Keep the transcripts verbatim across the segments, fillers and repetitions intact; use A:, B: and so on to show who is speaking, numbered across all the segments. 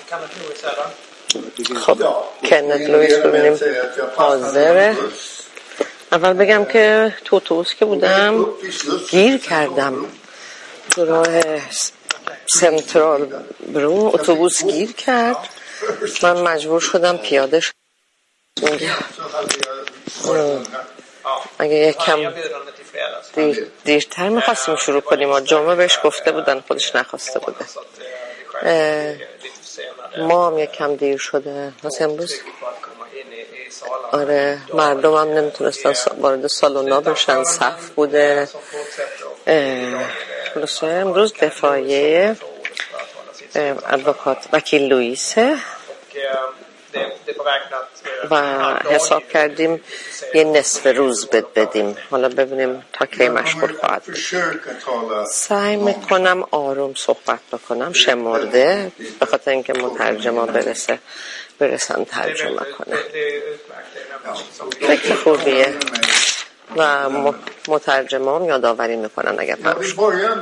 A: خب کنت لوئیس ببینیم حاضره. اول بگم که تو اتوبوس که بودم گیر کردم تو راه سنترال برو، اتوبوس گیر کرد، من مجبور شدم پیاده شدم. اگه یک کم دیر دیرتر میخواستیم شروع کنیم و جمعه بهش گفته بودن، خودش نخواسته بوده. ما هم یک کم دیر شده واسه امروز. آره مردم هم نمیتونستن وارد سالونا بشن، صف بوده. امروز دفاعیه ادوکات وکیل لوئیسه و حساب کردیم یه نصف روز بد بدیم. حالا ببینیم تا کی مشغول خواهد بود. سعی میکنم آروم صحبت بکنم، شمرده، به خاطر اینکه مترجما برسه برسن ترجمه کنه. فکر خوبیه و مترجما هم یادآوری میکنن اگر فراموش.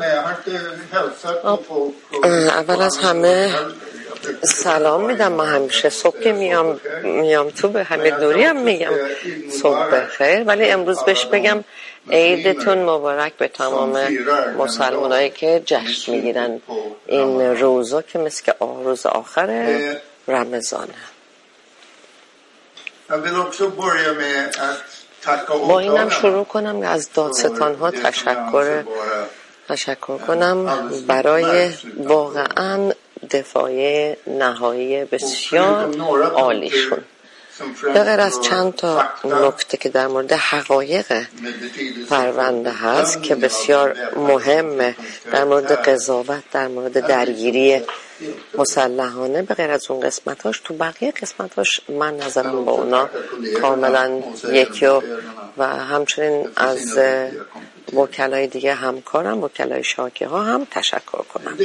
A: اول از همه سلام میدم. من همیشه صبح که میام میام تو به حمید نوری هم میگم صبح بخیر، ولی امروز بهش بگم عیدتون مبارک به تمام مسلمانایی که جشن میگیرن این روزا که مثل که روز آخر رمضانه. با اینم شروع کنم از دادستان ها تشکر تشکر کنم برای واقعاً دفاع نهایی بسیار عالیشون. به غیر از چند تا نکته که در مورد حقایق پرونده هست که بسیار مهمه، در مورد قضاوت، در مورد درگیری مسلحانه، به غیر از اون قسمتاش تو بقیه قسمتاش من نظرم با اونا کاملا یکی و, و همچنین از وکلای دیگه همکارم، وکلای شاکی ها هم تشکر کنم.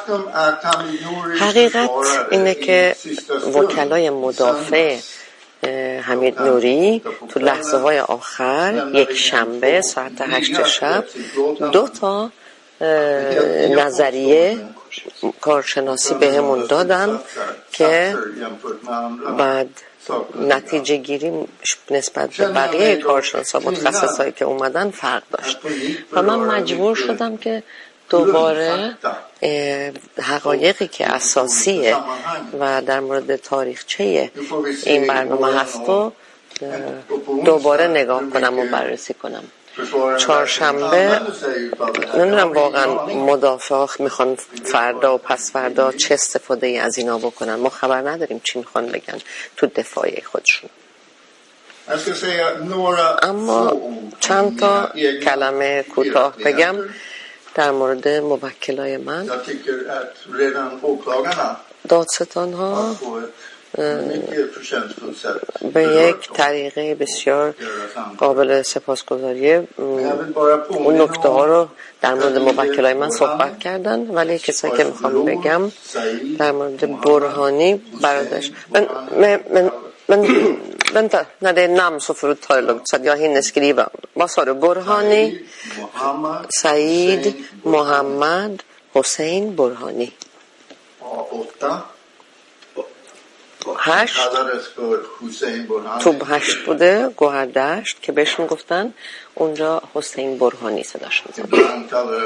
A: حقیقت اینه که وکلای مدافع حمید نوری تو لحظه های آخر یک شنبه ساعت هشت شب دو تا نظریه کارشناسی بهمون دادن که بعد نتیجه گیری نسبت به بقیه کارشناسا متخصصایی که اومدن فرق داشت و من مجبور شدم که دوباره حقایقی که اساسیه و در مورد تاریخچه این برنامه هست و دوباره نگاه کنم و بررسی کنم. چهارشنبه نمیدونم واقعا مدافع میخوان فردا و پس فردا چه استفاده ای از اینا بکنن، ما خبر نداریم چی میخوان بگن تو دفاعی خودشون. اما چند تا کلمه کوتاه بگم در مورد موکلای من. دادستان ها به یک طریقه بسیار قابل سپاسگزاری اون نکته ها رو در مورد موکلای من صحبت کردن، ولی کسایی که میخوام بگم در مورد برهانی برادرش من من من Men vänta, när det är namn så får du ta det lugnt så att jag hinner skriva. Vad sa du? Burhani, Said, Mohammad, Hossein, Burhani. هشت تو هشت بوده گوهردشت که بهش میگفتن اونجا حسین برهانی صداش میزدن.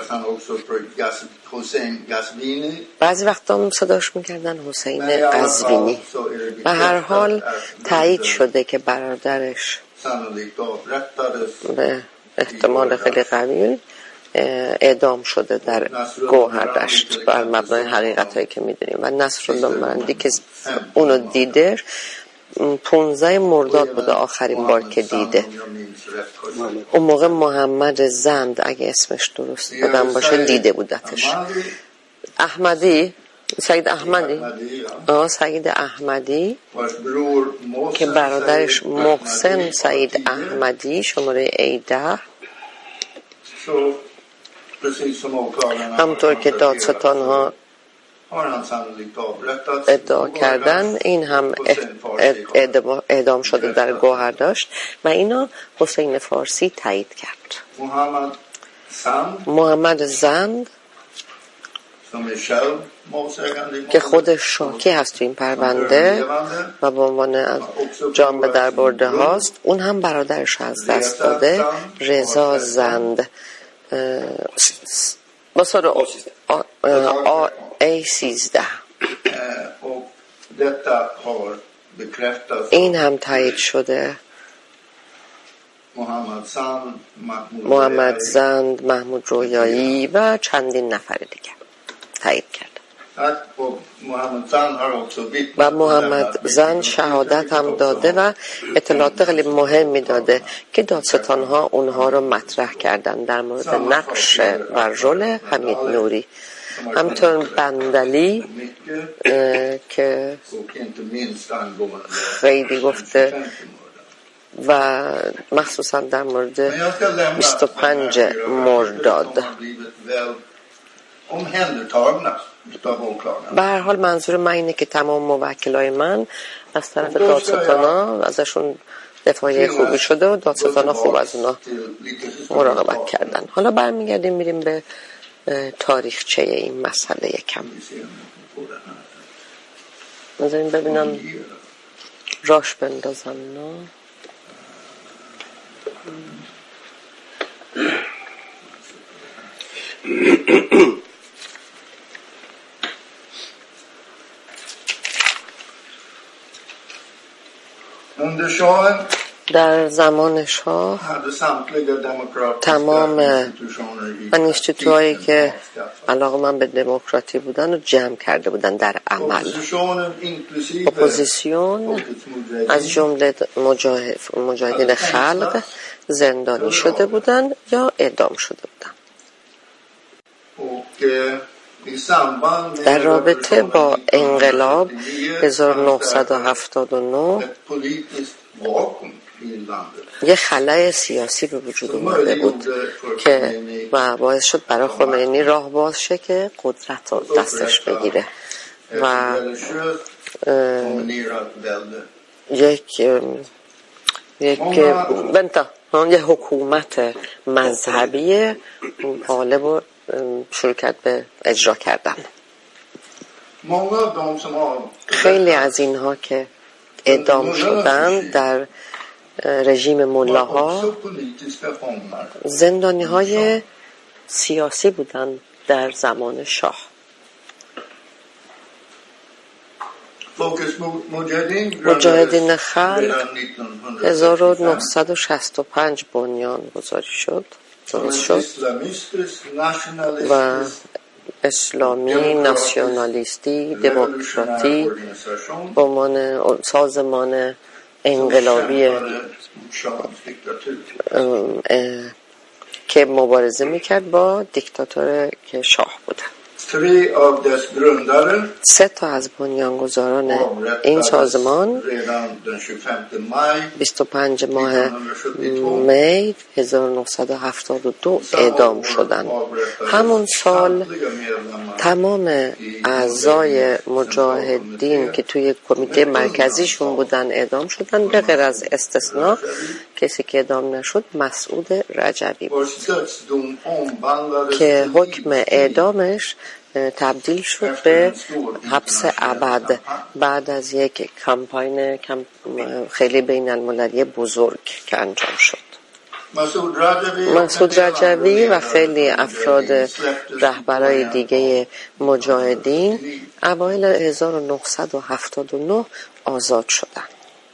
A: بعضی وقتا هم صداش میکردن حسین قزوینی. به هر حال تایید شده که برادرش به احتمال خیلی قوی اعدام شده در گوهردشت بر مبنای حقیقت هایی که میدونیم و نصرالله مرندی که اونو دیده پونزده مرداد بوده آخرین بار که دیده. اون موقع محمد زند اگه اسمش درست بودم باشه دیده بودتش. احمدی سعید احمدی آه سعید احمدی که برادرش محسن سعید احمدی شماره ایده همطور که دادستان ها ادعا کردن این هم اعدام شده در گوهردشت و اینو حسین فارسی تایید کرد. محمد زند که خودش شاکی هست تو این پرونده و به عنوان از جان به در برده هاست. اون هم برادرش از دست داده، رضا زند. بسار ای سیزده. این هم تایید شده. محمد زند، محمود رویایی و چندین نفر دیگه تایید کرد. و محمد زند شهادت هم داده و اطلاعات خیلی مهمی داده که دادستان ها اونها رو مطرح کردن در مورد نقش و رول حمید نوری. همطور بندلی که خیلی گفته و مخصوصا در مورد بیست و پنج مرداد. به هر حال منظور من اینه که تمام موکلای من از طرف دادستانا ازشون دفاعی خوبی شده و دادستانا خوب از اونا مراقبت کردن. حالا برمیگردیم میریم به تاریخچه این مسئله یکم. بذاریم ببینم راش بندازم نه. در زمان شاه تمام انیستیتوهایی که علاقه من به دموکراتی بودن رو جمع کرده بودن در عمل. اپوزیسیون از جمله مجاهد، مجاهدین خلق زندانی شده بودن یا اعدام شده بودن. در رابطه با انقلاب هزار و نهصد و هفتاد و نه یه خلأ سیاسی به وجود اومده بود که و باعث شد برای خمینی راه باز شه که قدرت رو دستش بگیره و یک یک بنتا یه حکومت مذهبی غالب و شروع کرد به اجرا کردن. خیلی از اینها که اعدام شدن در رژیم ملاها زندانی های سیاسی بودن در زمان شاه. مجاهدین خلق هزار و نهصد و شصت و پنج بنیان گذاری شد درست شد و اسلامی، ناسیونالیستی، دموکراتی به عنوان سازمان انقلابی که مبارزه میکرد با دیکتاتور که شاه بوده. سه تا از بنیانگذاران این سازمان بیست و پنج ماه می هزار و نهصد و هفتاد و دو اعدام شدند. همون سال تمام اعضای مجاهدین که توی کمیته مرکزیشون بودن اعدام شدن، به غیر از استثناء کسی که اعدام نشد مسعود رجبی بود که حکم اعدامش تبدیل شد به حبس ابد بعد از یک کمپاین خیلی بین المللی بزرگ که انجام شد. مسعود رجبی و خیلی افراد رهبرای دیگه مجاهدین اوایل هزار و نهصد و هفتاد و نه آزاد شدند.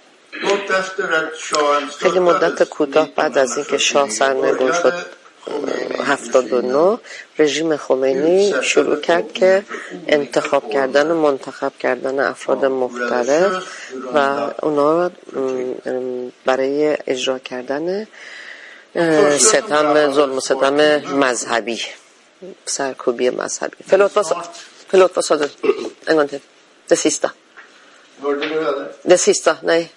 A: خیلی مدت کوتاه بعد از اینکه شاه سرنگون شد هفتاد و نه رژیم خمینی شروع کرد که انتخاب کردن و منتخب کردن افراد مختلف و اونا برای اجرا کردن ستم ظلم و ستم مذهبی سرکوبی مذهبی فلوت واسا فلوت واسا انگانته دسیستا دسیستا نه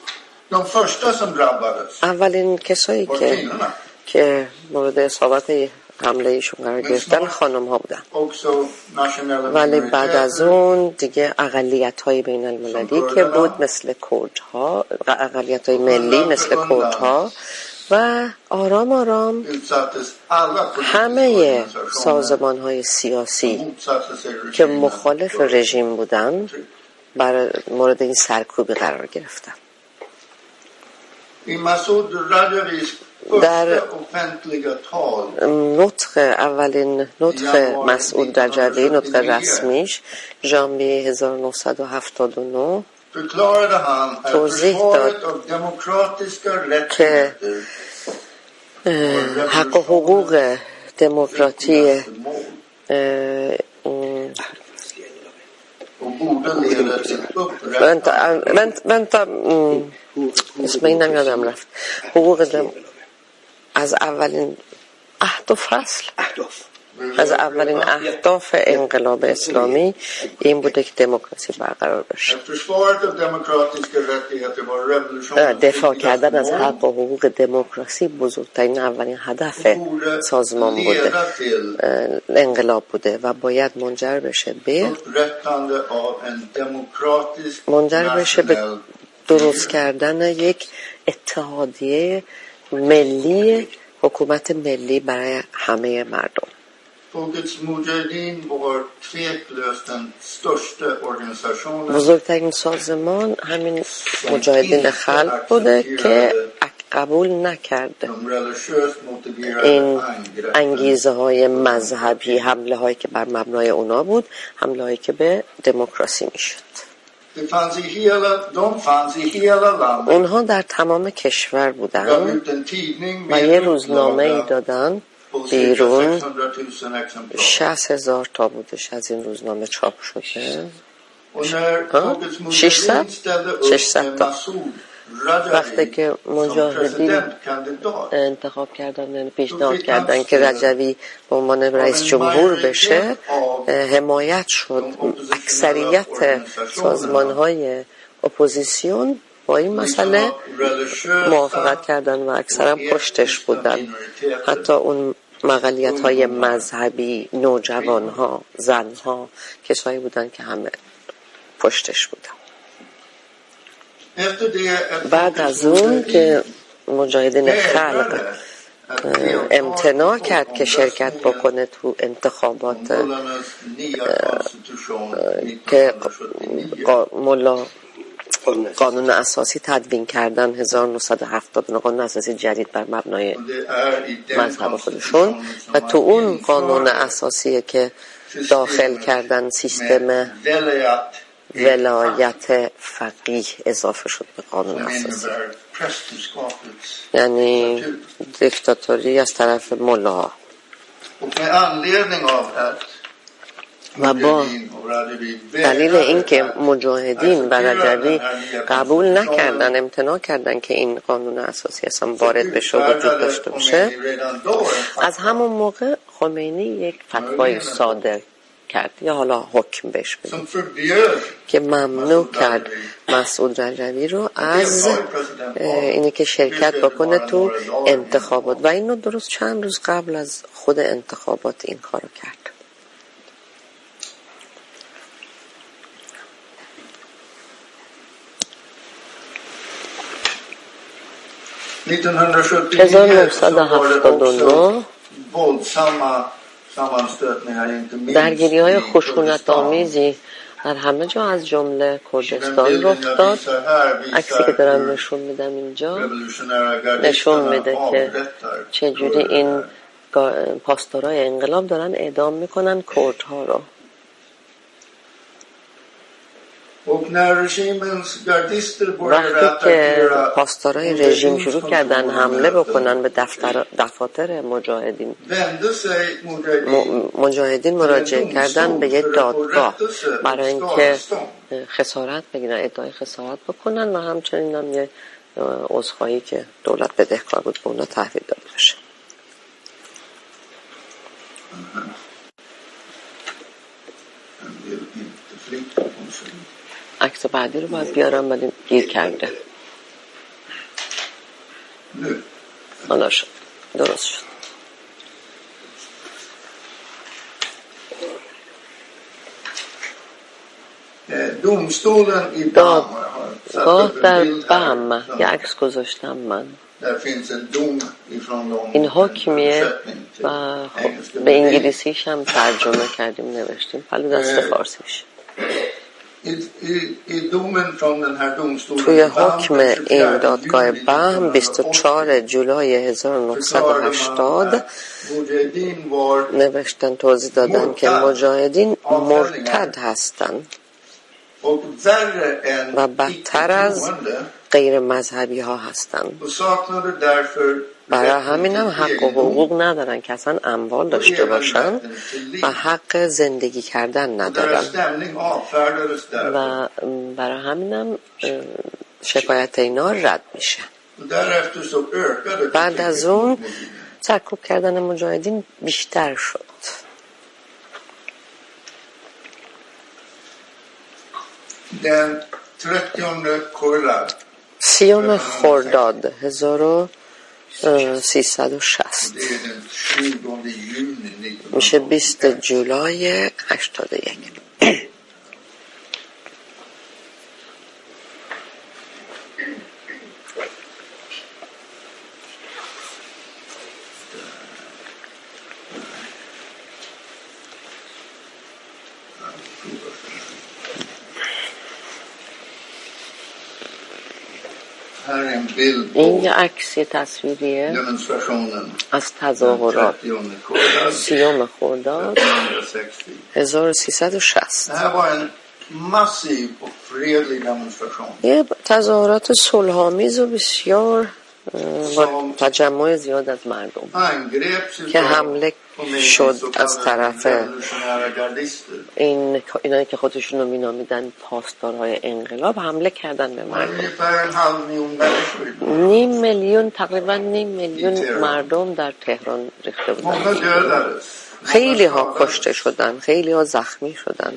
A: اولین کسایی که که مورد اصابت حمله ایشون قرار گرفتن خانم ها بودن، ولی بعد از اون دیگه اقلیت های بین المللی که بود مثل کردها، اقلیت های ملی مثل کردها و آرام آرام همه سازمان های سیاسی که مخالف رژیم بودن برای مورد این سرکوبی قرار گرفتن. در نطق اولین نطق مسعود رجوی، نطق رسمیش ژانویه هزار و نهصد و هفتاد و نه، توضیح داد که حق و حقوق دموکراتی vänta, اسم اینم یادم رفت. حقوق دم... از اولین اهداف فصل از اولین اهداف انقلاب اسلامی این بوده که دموکراسی برقرار بشه. دفاع کردن از حق و حقوق دموکراسی بزرگترین اولین هدف سازمان بوده، انقلاب بوده و باید منجر بشه به منجر بشه به درست کردن یک اتحادیه ملی، حکومت ملی برای همه مردم. بزرگترین سازمان همین مجاهدین خلق بوده که قبول نکرده این انگیزه های مذهبی، حمله هایی که بر مبنای اونا بود، حمله هایی که به دموکراسی میشد. اونها در تمام کشور بودن و یه روزنامه ای دادن بیرون، شصت هزار تا بودش از این روزنامه چاپ شده، ششصد ششصد تا. وقتی که مجاهدین انتخاب کردن، پیشنهاد کردن که رجوی به عنوان رئیس جمهور بشه، حمایت شد. اکثریت سازمان‌های اپوزیسیون با این مسئله موافقت کردن و اکثرا پشتش بودن. حتی اون اقلیت‌های مذهبی، نوجوان‌ها، زن‌ها، کسایی بودن که همه پشتش بودن. بعد از اون که مجاهدین خلق امتناع کرد که شرکت بکنه تو انتخابات که ملا قانون اساسی تدوین کردن هزار و نهصد و هفتاد و نه، قانون اساسی جدید بر مبنای مذهب خودشون، و تو اون قانون اساسی که داخل کردن سیستم ولایت فقیه اضافه شد به قانون اساسی، یعنی دیکتاتوری از طرف ملا. و با دلیل اینکه مجاهدین و رجوی قبول نکردن، امتناع کردن که این قانون اساسی اصلا وارد بشه و وجود داشته باشه، از همون موقع خمینی یک فتوای صادر کرد، یا حالا حکم بهش بگیم، که ممنوع کرد مسعود رجوی رو از اینه که شرکت بکنه تو انتخابات، و اینو درست چند روز قبل از خود انتخابات این کارو کرد. هزار و نهصد و هفتاد و نه درگیری های خشونت آمیزی در همه جا از جمله کردستان رخ داد. عکسی که دارم نشون میدم اینجا نشون میده که چجوری این پاسدارای انقلاب دارن اعدام میکنن کردها رو. وقتی که پاسدارای رژیم شروع کردن حمله بکنن به دفتر دفاتر مجاهدین، مجاهدین مراجعه کردن به یک دادگاه برای اینکه خسارت بگیرن، ادعای خسارت بکنن، و همچنین هم یه عذرخواهی که دولت بدهکار بود به اونا تحویل داده بشه. عکس بعدی رو باید بیارم، ولی گیر کرده. حالا شد، درست شد. دادگاه در بم یه عکس گذاشتم من. این حکمیه و خب به انگلیسیش هم ترجمه کردیم نوشتیم پلو دست فارسیش. توی حکم این دادگاه بهم بیست و چهارم جولای هزار و نهصد و هشتاد نوشتن توضیح دادن که مجاهدین مرتد هستند و بدتر از غیر مذهبی ها هستند. برای همین هم حق و حقوق ندارن که اصلا اموال داشته باشن و حق زندگی کردن ندارن و برای همین هم شکایت اینا رد میشه. بعد از اون سرکوب کردن مجاهدین بیشتر شد. سیوم خرداد هزار و سیصد و شصت میشه بیست جولای هشتاد و یک. این یه عکس تصویریه از تظاهرات سیوم خرداد هزار و سیصد و شصت. یه تظاهرات صلح‌آمیز و بسیار با تجمع زیاد از مردم که حمله شد از طرف این اینایی که خودشون رو مینامیدن پاسدارهای انقلاب، حمله کردن به مردم. نیم میلیون تقریبا نیم میلیون مردم در تهران ریخته بودن. خیلی ها کشته شدن، خیلی ها زخمی شدن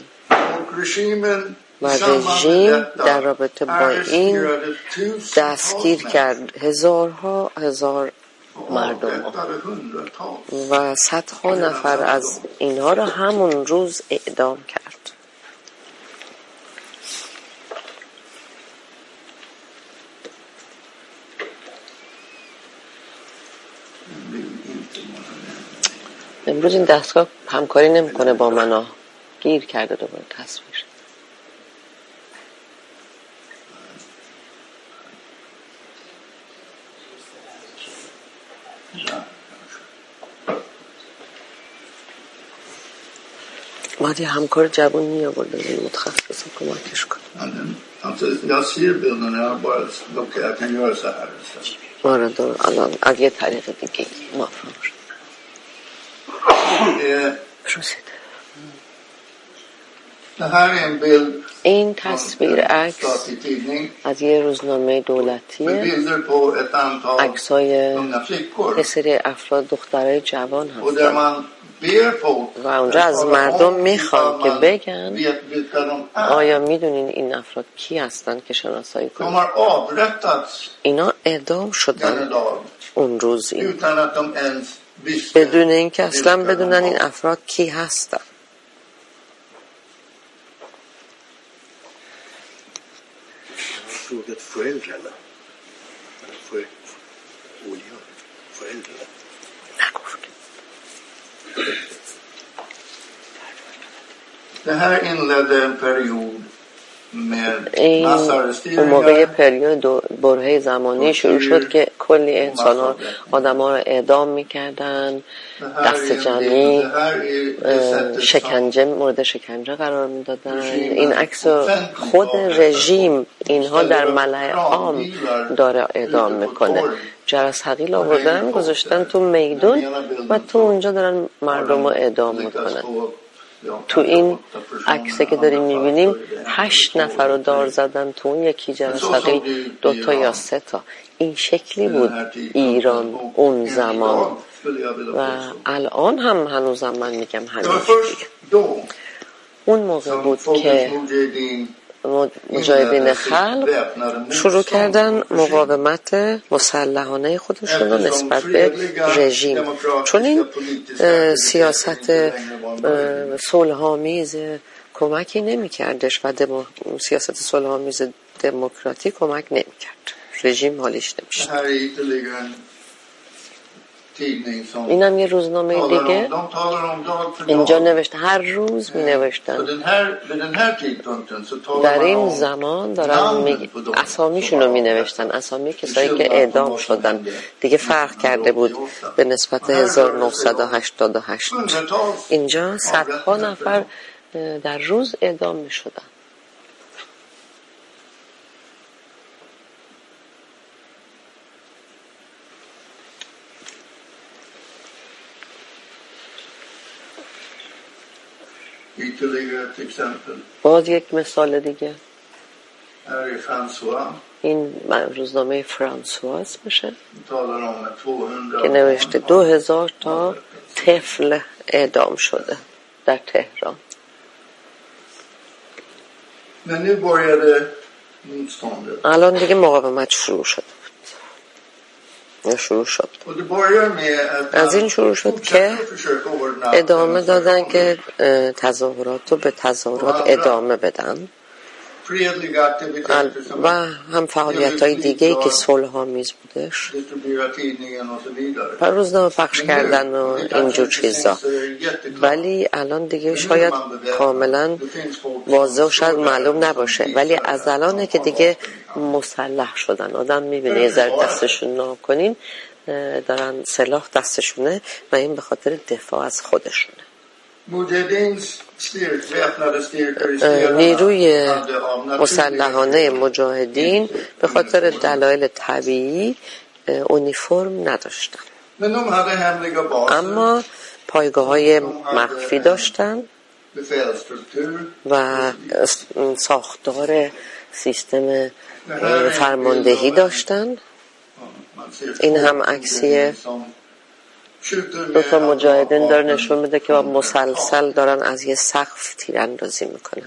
A: و رژیم در رابطه با این دستگیر کرد هزارها هزار مردم و صدها نفر از اینها را همون روز اعدام کرد. امروز این دستگاه همکاری نمیکنه با من، گیر کرده دوباره تصویر. باید یه همکار جوان می آورد از این متخصص کمکش کنم. آره دار الان از یه طریق دیگه موفق شد. این تصویر عکس از یه روزنامه دولتیه. عکسای یه سری افراد دخترای جوان هستن و اونجا از مردم میخوان که بگن آیا میدونین این افراد کی هستن که شناسایی کنن. اینا اعدام شدن اون روز این بدون اینکه اصلا بدونن این افراد کی هستن.
B: Frågat föräldrarna. För olika föräldrarna. Det här inledde en period
A: این اون موقع پریود برهه زمانی شروع شد که کلی انسان ها آدم ها رو اعدام میکردن، دست جمعی شکنجه مورد شکنجه قرار میدادن. این عکس خود رژیم اینها در ملأ عام داره اعدام میکنه. جرس حقیل آوردن گذاشتن تو میدون و تو اونجا دارن مردم رو اعدام میکنن. تو این عکسی که داریم میبینیم هشت نفر رو دار زدن تو اون یکی جرثقیل دو تا یا سه تا. این شکلی بود ایران اون زمان و الان هم هنوزم من میگم همین شکلیه. اون موقع بود که مجاهدین خلق شروع کردن مقاومت مسلحانه خودشون رو نسبت به رژیم، چون این سیاست صلح‌آمیز کمکی نمی کردش و دمو... سیاست صلح‌آمیز دموکراتی کمک نمی کرد. رژیم حالیش نمیشه. اینم یه روزنامه دیگه اینجا نوشته، هر روز می نوشتن در این زمان دارن می... اسامیشون رو می نوشتن، اسامی کسایی که اعدام شدن. دیگه فرق کرده بود به نسبت هزار و نهصد و هشتاد و هشت. اینجا صدها نفر در روز اعدام می شدن. باز یک مثال دیگه، این روزنامه فرانسواز میشه که نوشته دو هزار تا طفل اعدام شده در تهران. الان دیگه مقاومت شروع شده بود، شروع شد. از این شروع شد که ادامه دادن که تظاهرات رو به تظاهرات ادامه بدن و هم فعالیت های دیگه ای که صلح آمیز بودش و روزنامه پخش کردن و اینجور چیزا. ولی الان دیگه شاید کاملا واضح و شاید معلوم نباشه، ولی از الانه که دیگه مسلح شدن. آدم میبینه یه ذره دستشون نام کنین دارن سلاح دستشونه و این به خاطر دفاع از خودشونه. نیروی مسلحانه مجاهدین به خاطر دلایل طبیعی اونیفرم نداشتن، اما پایگاه های مخفی داشتن و ساختار سیستم فرماندهی داشتن. این هم عکسیه، دو تا مجاهدین داره نشون میده که با مسلسل دارن از یه سقف تیراندازی میکنن.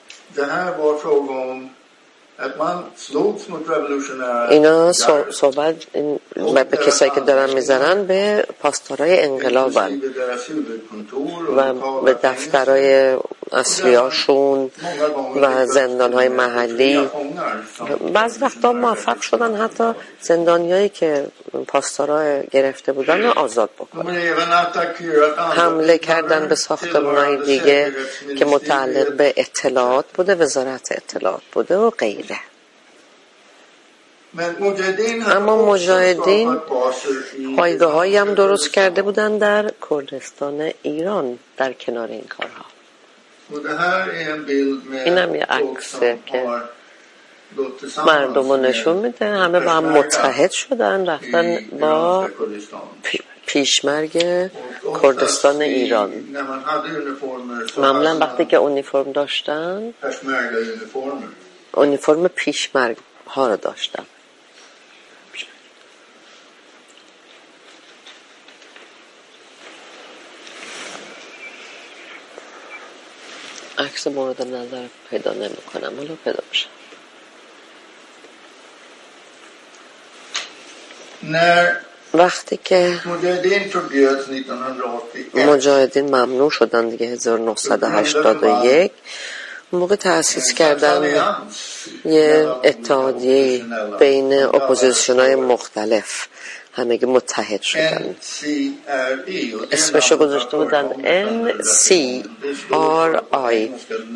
A: اینا صحبت به کسایی که دارن میزنن به پاسدارای انقلابن و به دفترهای اصلیاشون و زندانهای محلی. بعض وقتا موفق شدن حتی زندانیایی که پاسدارا گرفته بودن رو آزاد بکنن. حمله کردن به ساختمانهای دیگه که متعلق به اطلاعات بوده، وزارت اطلاعات بوده و غیره. اما مجاهدین پایگاه هایی هم درست کرده بودن در کردستان ایران در کنار این کارها. این هم یه عکسه که مردم رو نشون میده، همه با هم متحد شدن رفتن با پیشمرگ کردستان ایران. معمولا وقتی که اونیفرم داشتن اونیفرم پیشمرگ ها رو داشتن. عکس مورد نظر پیدا نمی کنم، حالا پیدا بشه. وقتی که مجاهدین ممنوع شدن دیگه هزار و نهصد و هشتاد و یک، موقع تأسیس کردن یه اتحادیه بین اپوزیسیون‌های مختلف، همگی متحد شدن. اسمشو گذاشته بودن ان سی آر آی،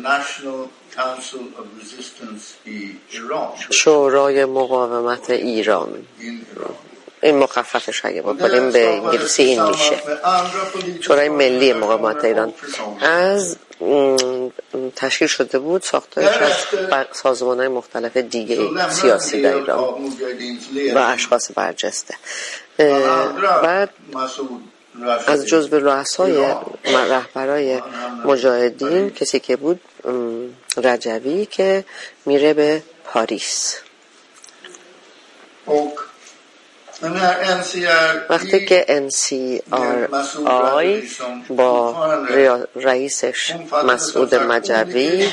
A: شورای مقاومت ایران. این مخففش اگه بکنیم به انگلیسی این میشه شورای ملی مقاومت ایران. از تشکیل شده بود، ساختارش از سازمان‌های مختلف دیگه سیاسی در ایران و اشخاص برجسته. بعد از جزو رؤسای رهبرای مجاهدین کسی که بود رجوی که میره به پاریس. وقتی که ان سی آر آی با رئیسش مسعود مجوی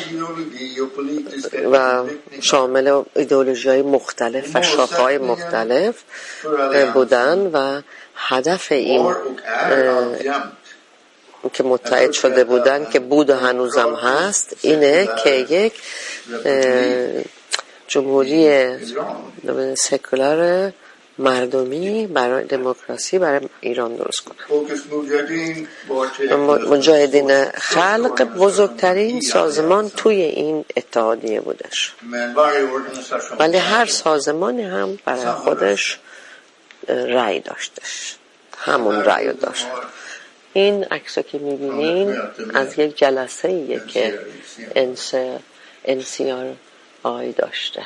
A: و شامل ایدئولوژی‌های مختلف و شاخه‌های مختلف بودن و هدف این که متحد شده بودن که بود و هنوزم هست اینه که یک جمهوری سکولار مردمی برای دموکراسی برای ایران درست کنن. مجاهدین خلق بزرگترین سازمان توی این اتحادیه بودش، ولی هر سازمانی هم برای خودش رأی داشتش، همون رأی داشت. این عکس که میبینین از یک جلسه ایه که ان سی آر آی داشته.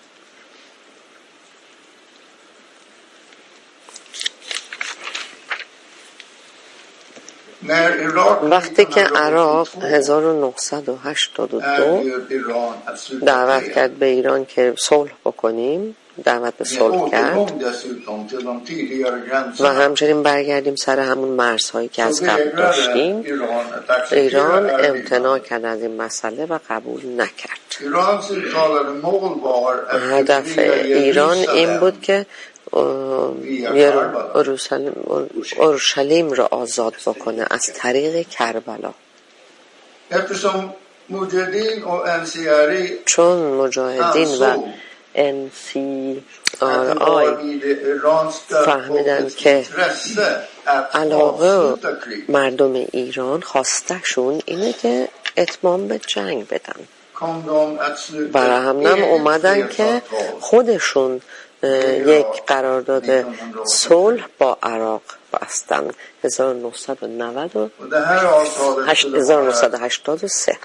A: وقتی که عراق هزار و نهصد و هشتاد و دو دعوت کرد به ایران که صلح بکنیم، دعوت به صلح کرد و همچنین برگردیم سر همون مرزهایی که از قبل داشتیم، ایران امتناع کرد از این مسئله و قبول نکرد. هدف ایران این بود که اورشلیم را آزاد بکنه از طریق کربلا. چون مجاهدین و ان سی آر آی فهمیدن که علاقه مردم ایران خواستشون اینه که اتمام به جنگ بدن، برای همینم اومدن که خودشون یک قرارداد صلح با عراق بستن هزار و نهصد و نود و هزار و نهصد و هشتاد و سه.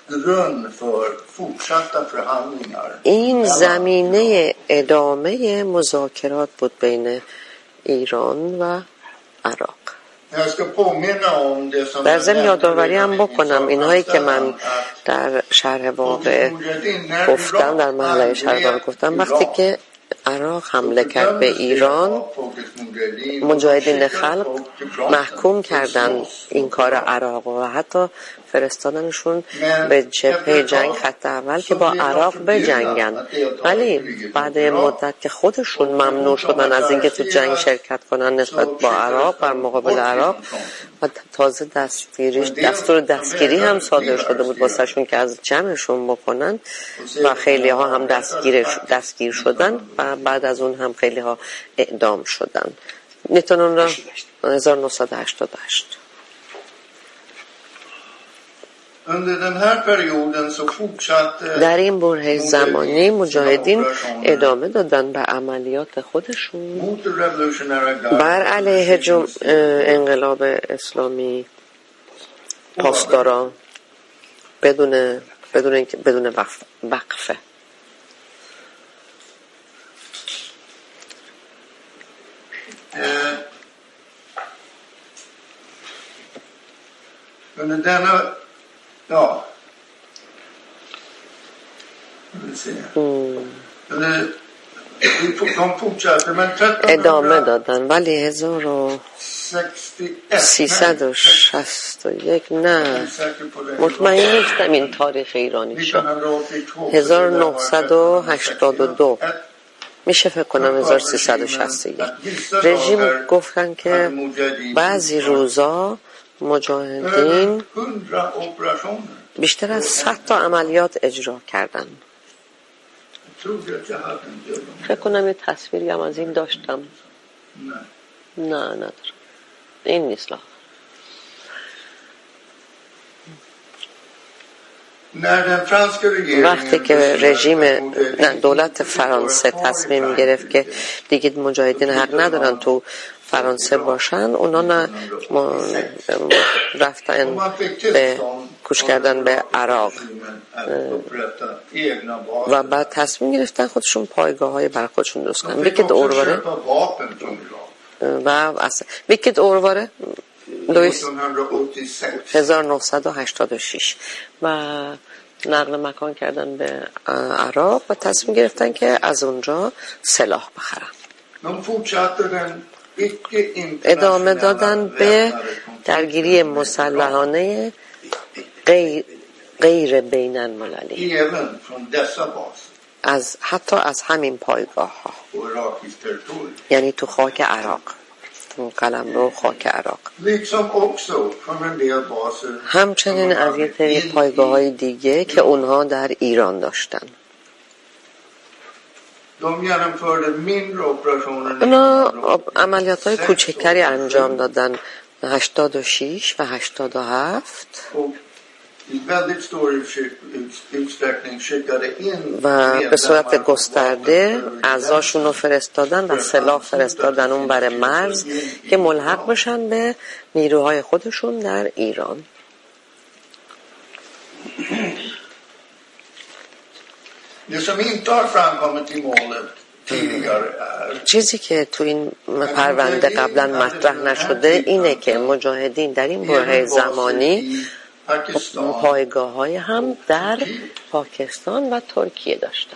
A: این زمینه ادامه مذاکرات بود بین ایران و عراق. در ضمن یادآوری هم بکنم اینهایی که من در شرح واقع گفتم، در محله شرح واقع گفتم، وقتی که عراق حمله کرد به ایران، مجاهدین خلق محکوم کردن این کار عراق و حتی فرستادنشون به جبهه جنگ خط اول که با عراق بجنگن، ولی بعد مدت که خودشون ممنوع شدن از اینکه تو جنگ شرکت کنن نسبت با عراق بر مقابل عراق، و تازه دستگیری دستور دستگیری هم صادر شده بود واسهشون که از جمعشون بکنن و خیلی ها هم دستگیر دستگیر شدن و بعد از اون هم خیلی ها اعدام شدن. نیتون را هزار و نهصد و هشتاد و هشت. در این بره زمانی مجاهدین ادامه دادن به عملیات خودشون بر علیه جم... انقلاب اسلامی پاسداران بدون بدون بدون وقف... وقفه.
B: Under denna, ja,
A: ادامه دادن، ولی هزار و سیصد و شصت و یک نه مطمئن نیستم این تاریخ ایرانی شد، هزار و نهصد و هشتاد و دو میشه فکر کنم هزار و سیصد و شصت و یک. رژیم گفتن که بعضی روزا مجاهدین بیشتر از صد تا عملیات اجرا کردن. فکر کنم یه تصویری هم از این داشتم. نه نه ندارم، این نیست. وقتی که رژیم دولت فرانسه تصمیم گرفت که دیگه مجاهدین حق ندارن تو فرانسه باشن، اونا نه رفتن به کوچ کردن به عراق و بعد تصمیم گرفتن خودشون پایگاه های برای خودشون درست کنن. ویکت اورواره و اصلا ویکت اورواره لویس هزار و نهصد و هشتاد و شش و نقل مکان کردن به عراق و تصمیم گرفتن که از اونجا سلاح بخرن. ادامه دادن به درگیری مسلحانه غیر, غیر بین المللی، از حتی از همین پایگاه ها، یعنی تو خاک عراق، قلمرو خاک عراق. همچنین از یه طریق پایگاه های دیگه که اونها در ایران داشتن. اونا عملیات های کوچکتری انجام دادن هشتاد و شش و هشتاد و هفت و به صورت گسترده اعضاشون رو فرستادن و سلاح فرستادن اون بر مرز که ملحق بشن به نیروهای خودشون در ایران. چیزی که تو این پرونده قبلا مطرح نشده اینه که مجاهدین در این برهه زمانی پایگاه های هم در پاکستان و ترکیه داشتن.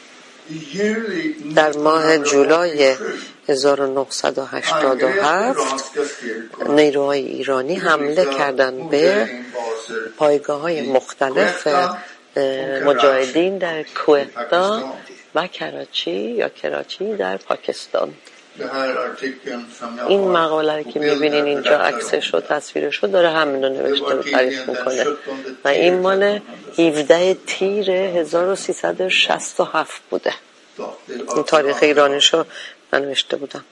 A: در ماه جولای هزار و نهصد و هشتاد و هفت نیروهای ایرانی حمله کردند به پایگاه های مختلف مجاهدین در کوئتا و کراچی یا کراچی در پاکستان. این مقاله که میبینین اینجا عکسش و تصویرش رو داره همین رو نوشته و تعریف میکنه و این مال هفدهم تیر هزار و سیصد و شصت و هفت بوده. این تاریخ ایرانیش رو من نوشته بودم.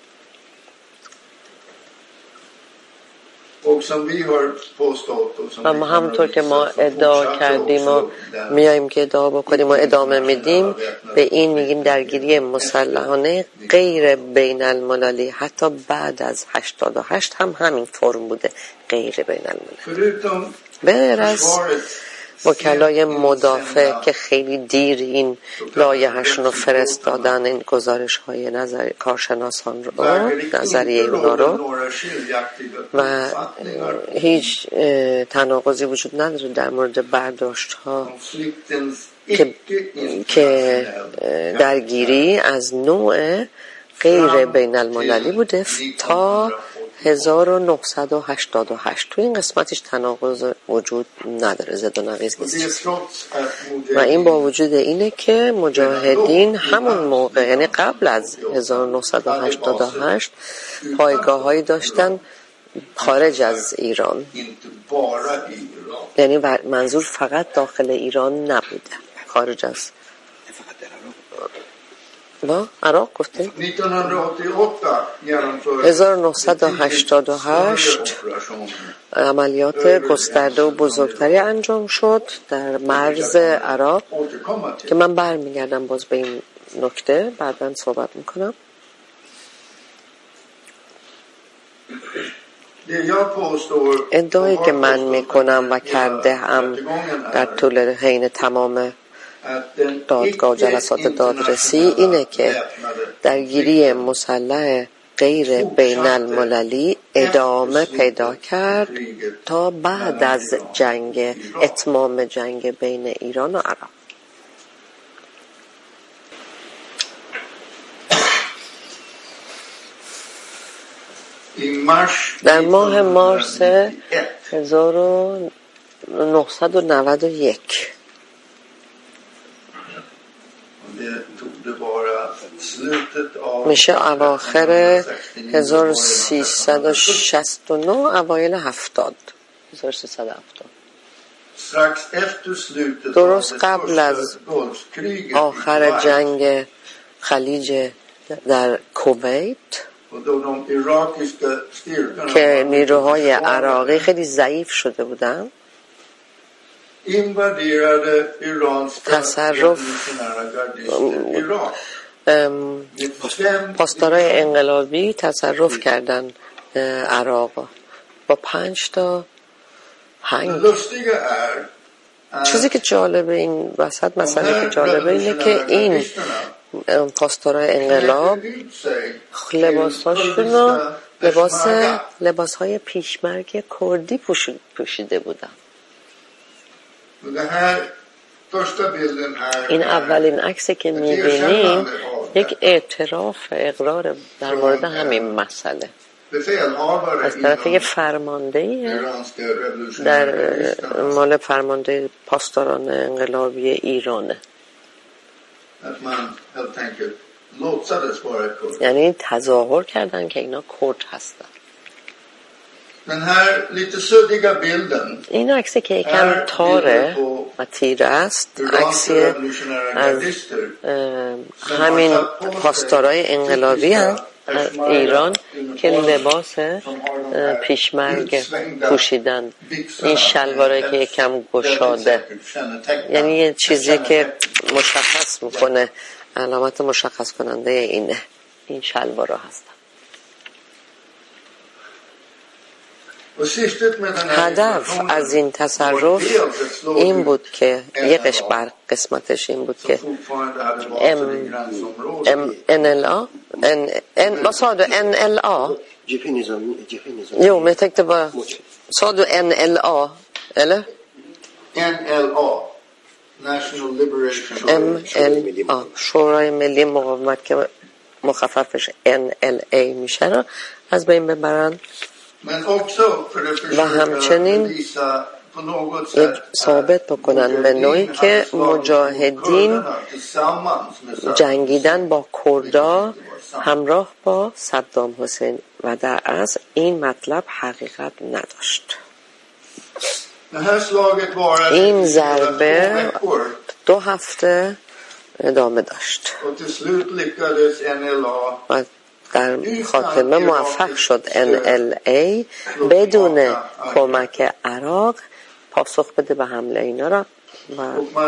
A: و ما همونطور که ما ادعا کردیم و میاییم که ادعا بکنیم و ادامه میدیم به این میگیم درگیری مسلحانه غیر بین المللی حتی بعد از هشتاد و هشت هم همین فرم بوده، غیر بین المللی. غیر از وکلای مدافع که خیلی دیر این لایحه‌شون رو فرستادن، این گزارش های نظر کارشناسان رو نظریه اونا رو و هیچ تناقضی وجود نداره در مورد برداشت ها که, که درگیری از نوع غیر بین المللی بوده تا هزار و نهصد و هشتاد و هشت. تو این قسمتش تناقض وجود نداره، زد و نقیض نیست و این با وجود اینه که مجاهدین همون موقع یعنی قبل از هزار و نهصد و هشتاد و هشت پایگاه هایی داشتن خارج از ایران، یعنی منظور فقط داخل ایران نبوده، خارج از با عراق گفتیم. هزار و نهصد و هشتاد و هشت عملیات گسترده و بزرگتری انجام شد در مرز عراق که من برمیگردم باز به این نکته بعداً صحبت میکنم. ادعایی که من میکنم و کرده هم در طول حین تمام دادگاه جلسات دادرسی اینه که درگیری مسلح غیر بین المللی ادامه پیدا کرد تا بعد از جنگ اتمام جنگ بین ایران و عراق. در ماه مارس هزار و نهصد و نود و یک میشه اواخر هزار و سیصد و شصت و نه اوایل هفتاد هزار و سیصد و هفتاد درست قبل از آخر جنگ خلیج در کویت که نیروهای عراقی خیلی ضعیف شده بودن، تصرف پاسدارای انقلابی تصرف کردن عراق با پنج تا هنگ. چیزی که جالبه این وسط مسئله که جالبه اینه که این پاسدارای انقلاب لباساشونو لباس لباسهای پیشمرگ کردی پوشیده بودن. این اولین عکسی که می‌بینیم یک اعتراف اقرار در مورد همین مسئله از طرف یک فرمانده در مال فرمانده پاسداران انقلابی ایرانه. یعنی تظاهر کردن که اینا کرد هستن. این عکسی که یکم تاره و تیره است، عکسی از همین پاسدارای انقلابی هست ایران که لباس پیشمرگ پوشیدن. این شلواره که یکم گشاده، یعنی یه چیزی که مشخص میکنه، علامت مشخص کننده اینه، این شلواره هستن. هدف از این تصرف این بود که یکش بر قسمتش این بود که ام ام ان ال آ ان ان vad sa du ان ال آ jo men jag tänkte bara sa du ان ال آ eller
B: ان ال آ National Liberation
A: ام ال آ شورای ملی مقاومت که مخففش ان ال ای میشه رو از بین ببرن و همچنین ثابت بکنن به نوعی که مجاهدین جنگیدن با کردا همراه با صدام حسین و در اصل این مطلب حقیقت نداشت. این ضربه دو هفته ادامه داشت و در خاتمه موفق شد ان ال ای بدون کمک عراق پاسخ بده به حمله اینا را و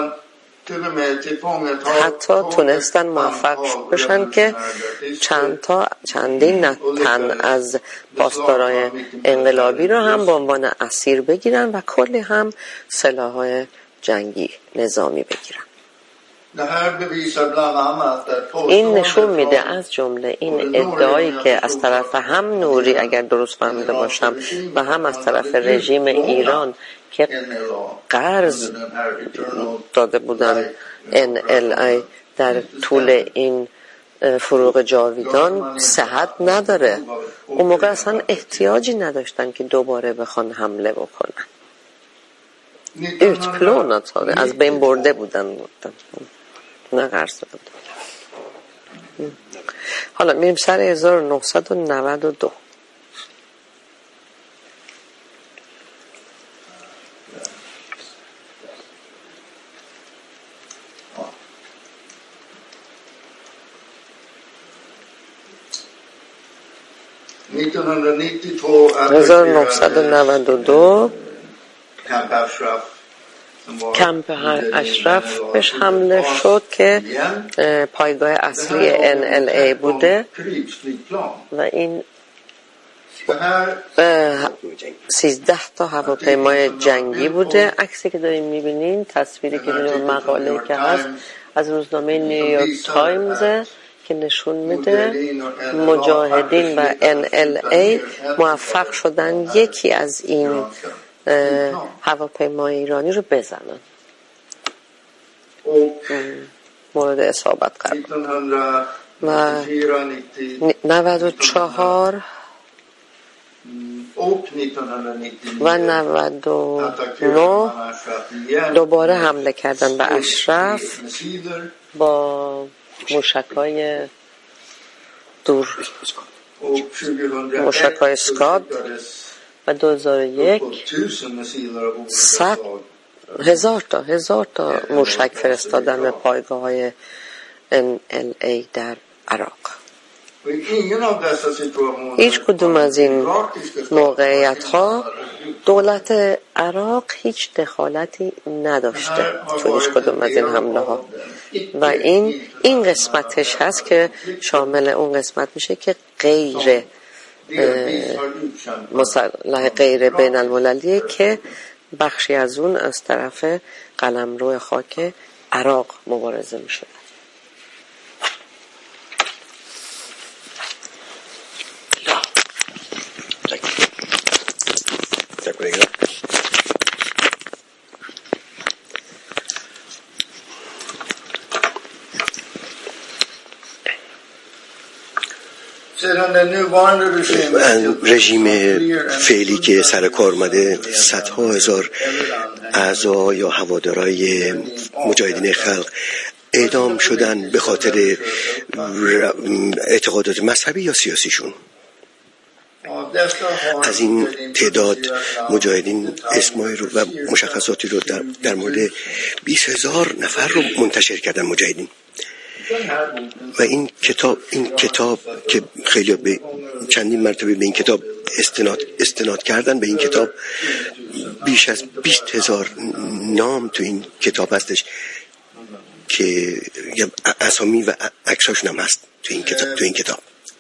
A: حتی تونستن موفق بشن که چند تا چندین تن از پاسدارای انقلابی رو هم به عنوان اسیر بگیرن و کلی هم سلاح‌های جنگی نظامی بگیرن. این نشون میده از جمله این ادعایی که از طرف هم نوری اگر درست فهمیده باشم و هم از طرف رژیم ایران که قرض داده بودن ان ال ای در طول این فروغ جاویدان صحت نداره. اون موقع اصلا احتیاجی نداشتن که دوباره بخوان حمله بکنن. utplånat sa det, از بین برده بودن بودن نه قرض داده بودن. حالا میریم سر هزار و نهصد و نود و دو. هزار و نهصد و نود و دو کمپ اشرف بهش حمله شد که پایگاه اصلی ان ال ای بوده و این سیزده تا هواپیمای جنگی بوده. عکسی که داریم میبینین، تصویری که داریم، مقاله که هست از روزنامه نیویورک تایمز که نشون میده مجاهدین و ان ال ای موفق شدن یکی از این هواپیمای ایرانی رو بزنن، مورد اصابت قرار. و نود و چهار و نود و نه دوباره حمله کردن به اشرف با موشک‌های دور، موشک‌های اسکاد و دو هزار و یک صد هزار تا هزار تا موشک فرستادن به پایگاه‌های ان ال ای در عراق. هیچ کدوم از این موقعیت‌ها دولت عراق هیچ دخالتی نداشته تو هیچ کدوم از این حمله ها و این این قسمتش هست که شامل اون قسمت میشه که غیر مسلح غیر بین المللیه که بخشی از اون از طرف قلمرو خاک عراق مبارزه میشه.
C: رژیم فعلی که سر کار اومده صدها هزار اعضا یا هوادارای مجاهدین خلق اعدام شدن به خاطر اعتقادات مذهبی یا سیاسیشون. از این تعداد مجاهدین اسمایی رو و مشخصاتی رو در, در مورد بیست هزار نفر رو منتشر کردن مجاهدین. و این کتاب این کتاب که خیلی به چندین مرتبه به این کتاب استناد استناد کردن، به این کتاب بیش از بیست هزار نام تو این کتاب هستش که اسامی و عکساشون هم هست تو این کتاب تو این کتاب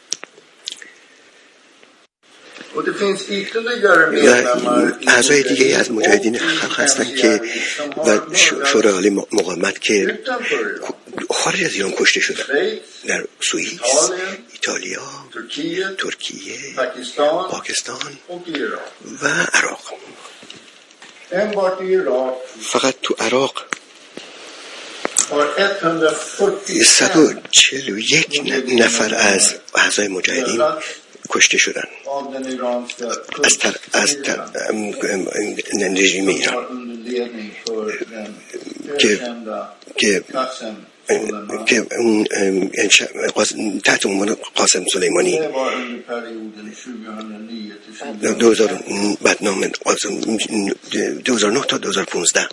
C: و اعضای دیگه از مجاهدین خلق هستن که و شورای عالی مقاومت که خارج از ایران کشته شدن، در سوئیس، ایتالیا، ترکیه، پاکستان و عراق. فقط تو عراق صد و چهل و یک نفر از اعضای مجاهدین کشته شدن از تر از تر رژیم ایران که که که اون تحت عنوان قاسم سلیمانی دو هزار بدنام دو هزار و نه تا دو هزار و پانزده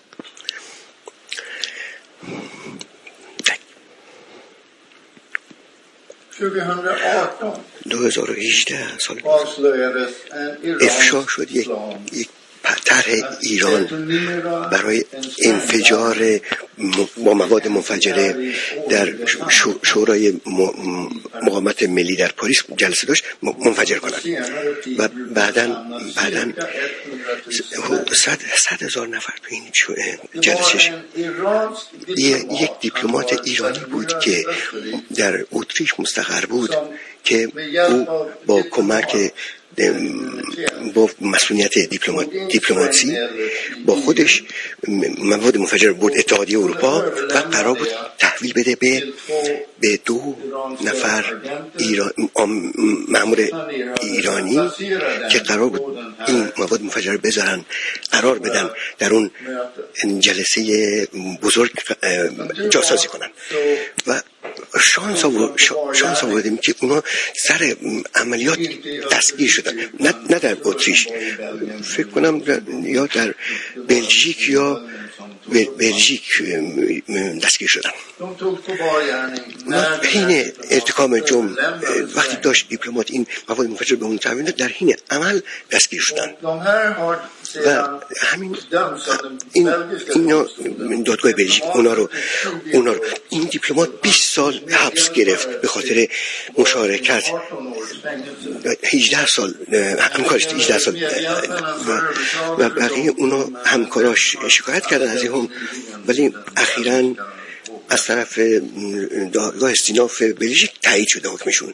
C: دو هزار و هجده سال افشا شد یک یک طرح ایران برای انفجار با مواد منفجره در شورای مقاومت ملی در پاریس جلسه داشت منفجر کنند و بعداً بعداً صد صد هزار نفر تو این جلسه یک دیپلمات ایرانی بود که در اتریش مستقر بود که او با کمک با مسئولیت دیپلمات دیپلماسی با خودش مواد منفجر برد اتحادیه اروپا و قرار بود تحویل بده به به دو نفر ایران مأمور ایرانی که قرار بود این مواد منفجر بذارن قرار بدن در اون جلسه بزرگ جاسازی کنن و شانس آورد شانس آوردیم که اونا سر عملیات دستگیر شدن، نه نه در اتریش، فکر کنم یا در بلژیک یا بلژیک دستگیر شدن. و حین ارتکاب جرم وقتی داشت دیپلمات این مواد منفجر به اون تحویل داد، در حین عمل دستگیر شدن و همین این اینا دادگاه بلژیک اونا رو اونا رو این دیپلمات بیست سال حبس گرفت به خاطر مشارکت، هجده سال همکارش هجده سال و بقیه اونا همکاراش شکایت کردن از این هم، ولی اخیراً از طرف دادگاه استیناف بلژیک تایید شده حکمشون.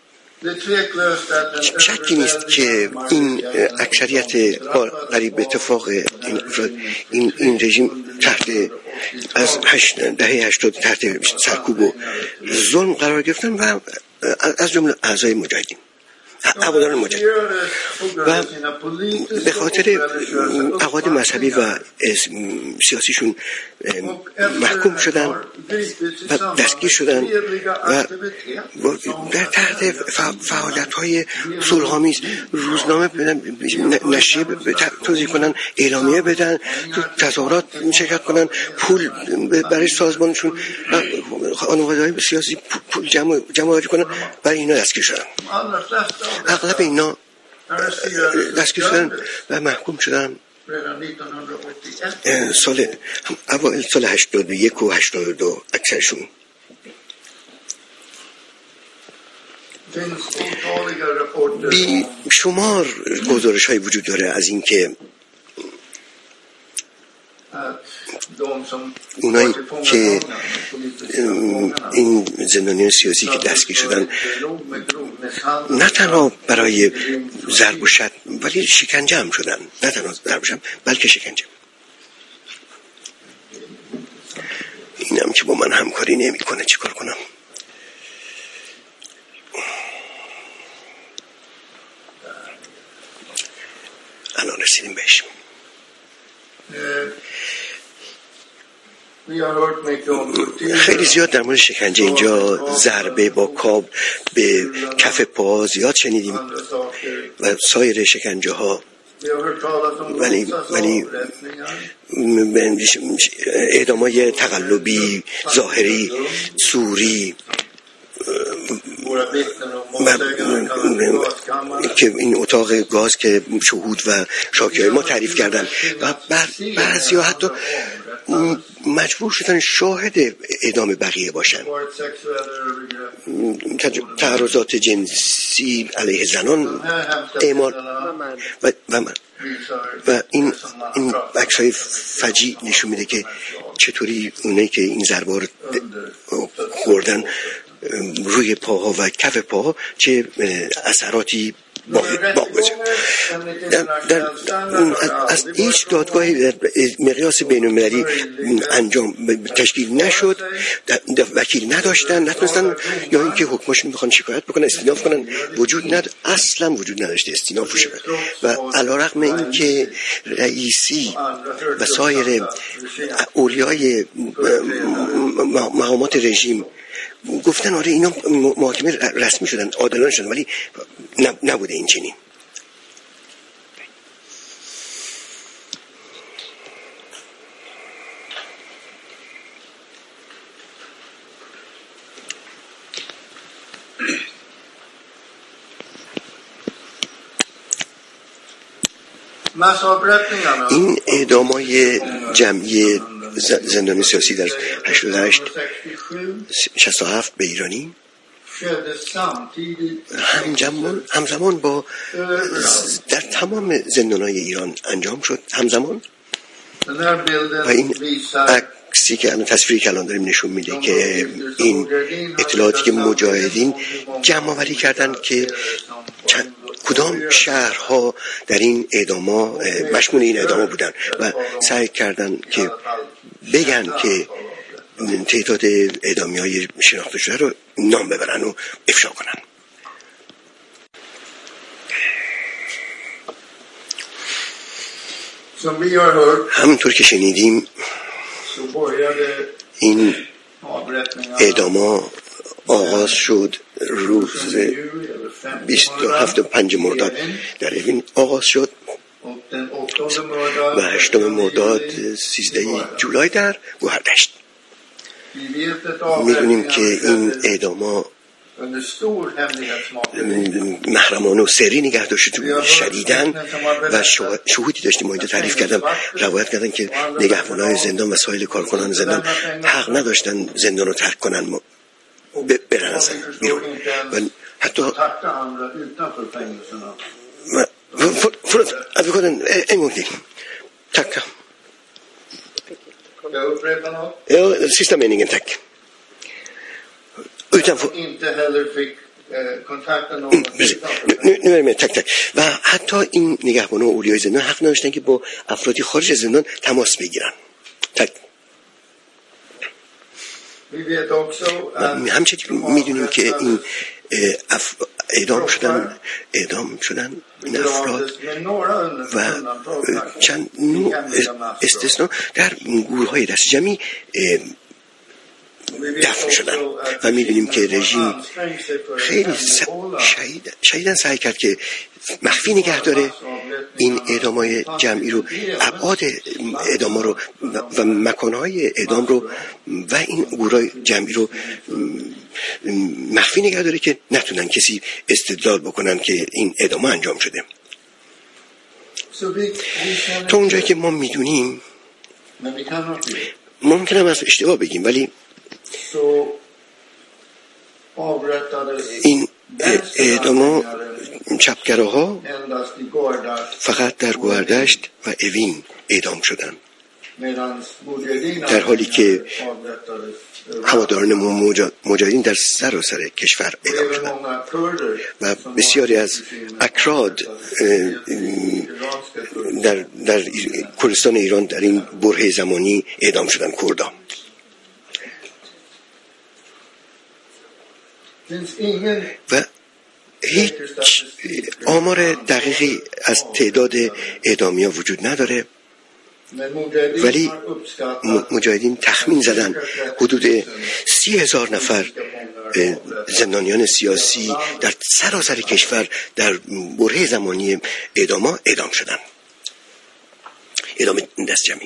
C: شکی نیست که این اکثریت قریب به اتفاق این این, این رژیم تحت از هشت دهه هشتاد تحت سرکوب و ظلم قرار گرفتن و از جمله اعضای مجاهدین عوادان مجاهدین و به خاطر عقاید مذهبی و سیاسیشون محکوم شدن و دستگیر شدن و در تحت فعالیت‌های صلح‌آمیز روزنامه بدن، نشریه توزیع کنن، اعلامیه بدن، تظاهرات شرکت کنن، پول برای سازمانشون و خانواده‌های سیاسی پول جمع جمع کنن، برای اینا دستگیر شدن. اغلب اینا دستگیر شدن و محکوم شدن سال اوایل سال هشتاد و یک و هشتاد و دو اکثرشون. بی شمار گزارش های وجود داره از این که اونایی که این زندانیان سیاسی که دستگیر شدن نه تنها برای ضرب و شتم ولی شکنجه هم شدن، نه تنها ضرب و شتم بلکه شکنجه. اینم که با من همکاری نمی کنه چیکار کنم؟ الان رسیدیم بهش. خیلی زیاد در مورد شکنجه اینجا ضربه با کاب به کف پا زیاد شنیدیم و سایر شکنجه ها، ولی ولی اعدامای تقلبی، ظاهری، صوری که این اتاق گاز که شهود و شاکیای ما تعریف کردن و بعضی ها حتی مجبور شدن شاهد اعدام بقیه باشن. تعرضات جنسی علیه زنان اعمال و و, و این این عکس‌های فجیع نشون میده که چطوری اونایی که این ضربه رو خوردن روی پاها و کف پاها چه اثراتی باقی باقی در, در از هیچ دادگاهی در مقیاس بین‌المللی انجام تشکیل نشد، وکیل نداشتن، نتونستن، یا اینکه حکمشون میخوان شکایت بکنن استیناف کنن، وجود ند اصلا وجود نداشته استیناف شد. و علیرغم اینکه رئیسی و سایر اولیای مقامات رژیم گفتن آره اینا محاکمه رسمی شدن، عادلانه شدن، ولی نبوده این چنین. این اعدامای جمعی زندانی سیاسی در هشتاد و هشت شصت و هفت به ایرانی همزمان همزمان با در تمام زندان‌های ایران انجام شد، همزمان. و این عکسی که الان تصویری که الان داریم نشون میده که این اطلاعاتی که مجاهدین جمع آوری کردن که کدام شهرها در این اعداما مشمول این اعداما بودن و سعی کردن که بگن که تعداد اعدامی‌های شناخته شده رو نام ببرن و افشا کنن. همونطور که شنیدیم این اعداما آغاز شد روز بیست و هفت و پنج مرداد در اوین آغاز شد و هشتم مرداد سیزده جولای در گوهردشت. میدونیم که این اعداما محرمانه و سری نگه داشته شدیدن و شهودی داشتیم ما اینجا تعریف کردم، روایت کردن که نگهبانای زندان و سایر کارکنان زندان حق نداشتن زندان رو ترک کنن، برن از بیرون و حتی فرات advokaten en gång till. Tack. Ja, sista meningen, tack. Utanför. Inte heller fick kontakta någon. Nu, nu är det med, tack, tack. و حتی این نگهبانان و اولیای زندان حق نداشتن که با افرادی خارج از زندان تماس بگیرن. تک. همچنین میدونیم که این اف... اعدام شدن اعدام شدن این افراد و چند نوع استثناء در گورهای دست جمعی دفن شدن و می‌بینیم که رژیم خیلی شدید شدیداً سعی کرد که مخفی نگه داره این اعدام‌های جمعی رو، ابعاد اعدام رو و مکان‌های اعدام رو و این گورهای جمعی رو مخفی نگه داره که نتونن کسی استدلال بکنن که این اعدام انجام شده. تا اونجایی که ما می‌دونیم ممکنه هم از اشتباه بگیم، ولی این اعدام چپگراها فقط در گوهردشت و اوین اعدام شدن، در حالی که هواداران مجاهدین در سراسر کشور اعدام شدن و بسیاری از اکراد در, در کردستان ایران در این برهه زمانی اعدام شدن، کردان. و هیچ آمار دقیقی از تعداد اعدامی‌ها وجود نداره، ولی مجاهدین تخمین زدن حدود سی هزار نفر زندانیان سیاسی در سراسر کشور در بره زمانی اعدام اعدام شدن، اعدام دست جمعی.